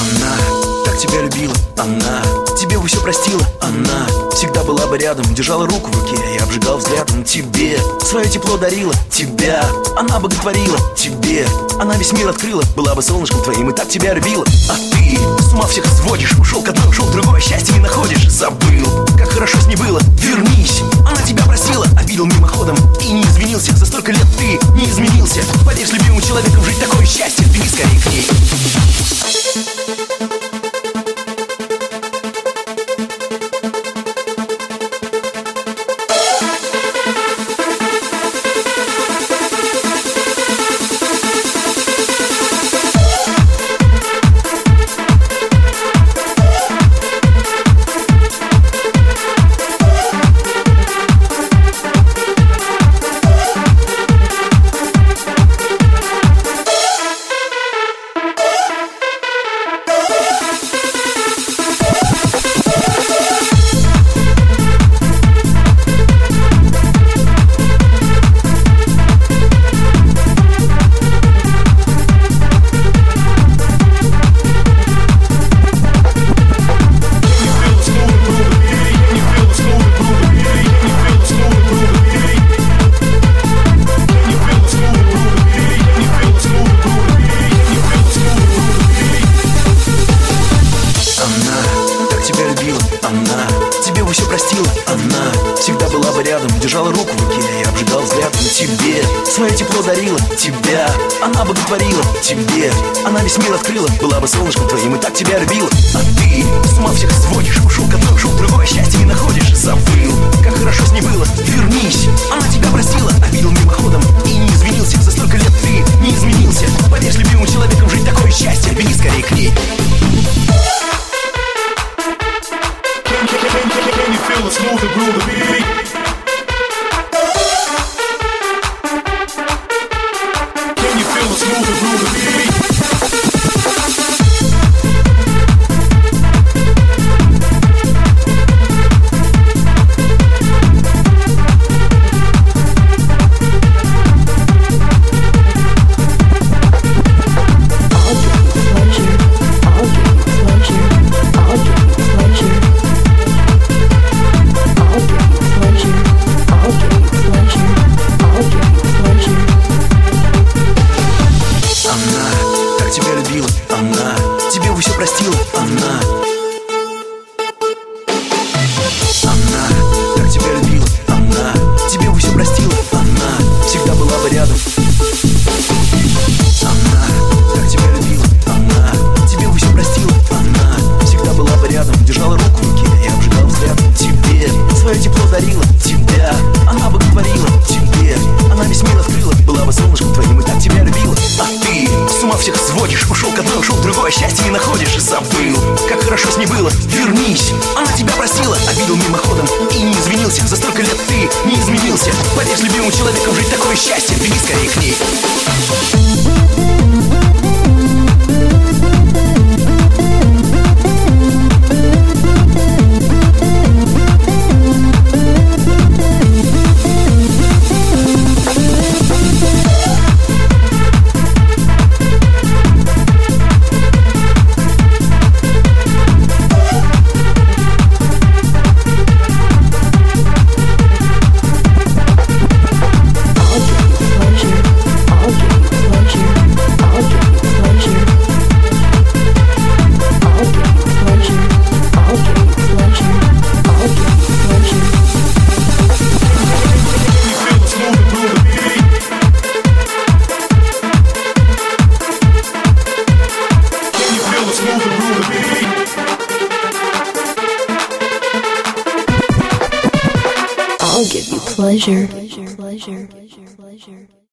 Она так тебя любила, она тебе бы все простила. Она всегда была бы рядом, держала руку в руке и обжигал взглядом. Тебе свое тепло дарила, тебя она боготворила. Тебе она весь мир открыла, была бы солнышком твоим и так тебя любила. А ты с ума всех сводишь, ушел к одной, ушел в другое, счастье не находишь. Забыл, как хорошо с ней было, вернись. Она тебя просила, обидел мимоходом и не извинился. За столько лет ты не изменился. Поверь, с любимым человеком жить такое счастье, беги скорее к ней. Она тебе бы все простила, она всегда была бы рядом, держала руку в руке и обжигал взглядом. Тебе свое тепло дарила, тебя она боготворила. Тебе она весь мир открыла, была бы солнышком твоим и так тебя любила. А ты с ума всех сводишь, ушел к одной, ушел в другое, счастье не находишь. Забыл, как хорошо с ней было, вернись. Она тебя простила, обидел мимоходом и не извинился. За столько лет ты не изменился. Поверь, с любимым человеком жить такое счастье, беги скорее к ней. Can you feel it smooth and groove the beat? Can you feel it smooth and groove the beat? Она тебе бы все простила, она так тебя любила, она тебе бы все простила, она всегда была бы рядом. Она так тебя любила, она тебе бы все простила, она всегда была бы рядом, держала руку в руке и обжигал взглядом. Тебе свое тепло дарила, тебя она боготворила. Тебе она весь мир открыла, была бы солнышком твоим и так тебя любила. А ты с ума всех сводишь, ушел к одной, ушел в другое, счастье не находишь. Забыл, как хорошо с ней было, вернись. Она тебя просила, обидел мимоходом и не извинился. За столько лет ты не изменился. Поверь, с любимым человеком жить такое счастье, беги скорее к ней. I'll give you pleasure.